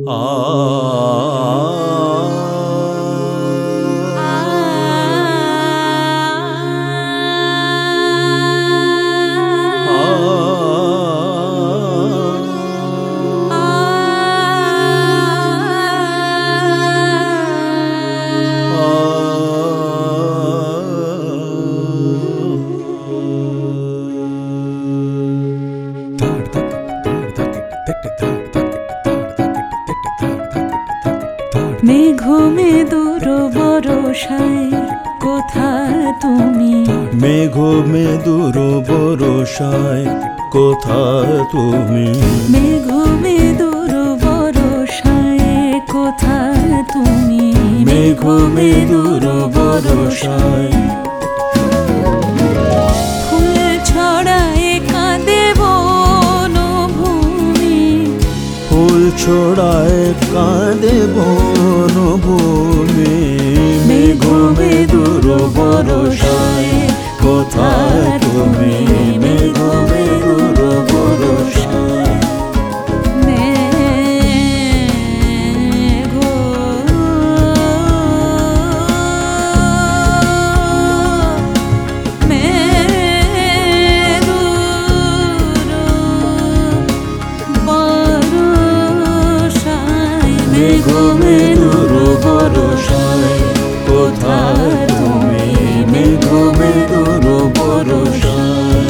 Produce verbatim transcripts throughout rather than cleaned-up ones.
মেঘমে দূর বরষায় কোথায় তুমি, মেঘমে দূর বরষায় কোথায় তুমি, মেঘমে দূর বরষায় কোথায় তুমি, মেঘমে দূর বরষায় ফুল ছড়ায় কাঁদে বনভূমি, ফুল ছড়ায় কাঁদে বনভূমি, মেঘমে দূর বরষায় কোথায় তুমি, মেঘমে দূর বরষায়। মেঘ মেঘ বরষায়, মেঘমে দূর বরষায় কোথায় তুমি, মেঘমে দূর বরষায়।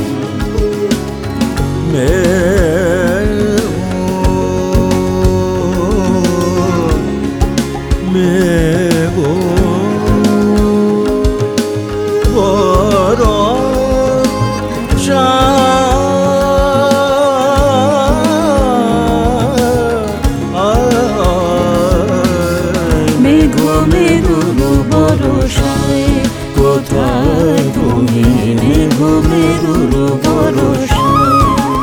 মেঘ মেঘমে দূর বরষায় কোথায় তুমি, মেঘমে দূর বরষায়।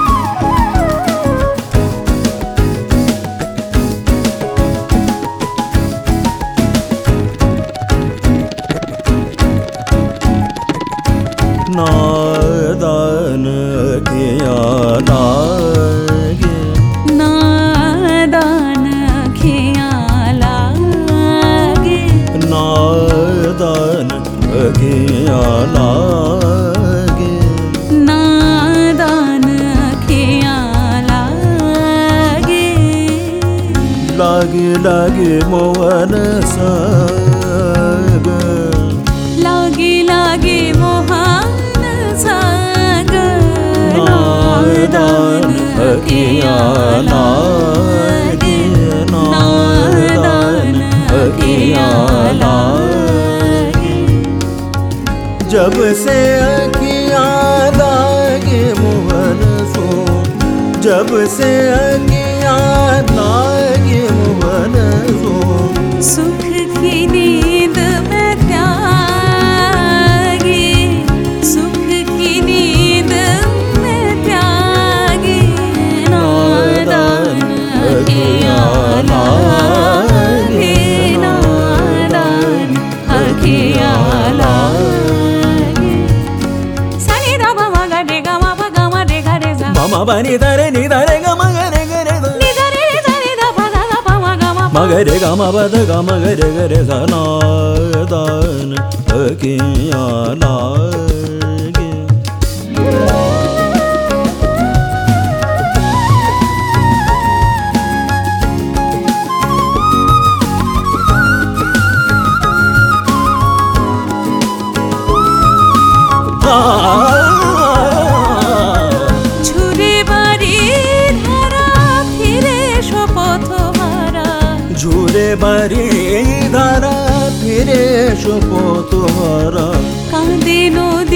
नादान किया लागे, नादान अखियाँ लागे, नादान किया लागे, नादान अखियाँ लागे, लागे लागे मोहन सागर, लागे लागे मोहन सागर, नादान किया लागे, नादान किया लागे। जब से अखियाँ लागे मोहन सो, जब से अखियाँ लागे मोहन सो, सुख की नींद में त्यागी, सुख की नींद में त्यागी, नादान अखियाँ लागे, नादान अखियाँ लागे। सानी दा मा मा गा रे गा मा पा गा मा रे गा रे सा, मामा बनी दरे नी दरे गा मा गा रे गा रे दा, नी दा रे रे सा रे दा पा दा दा पा मा गा मा मा गा रे गा मा पा दा गा मा गा रे गा रे सा। नादान अखियाँ लागे, ঝুরে বাড়ি ধারা ফিরে এসো পথহারা, ঝুরে বাড়ি ধারা ফিরে এসো পথহারা, কাঁদে নদী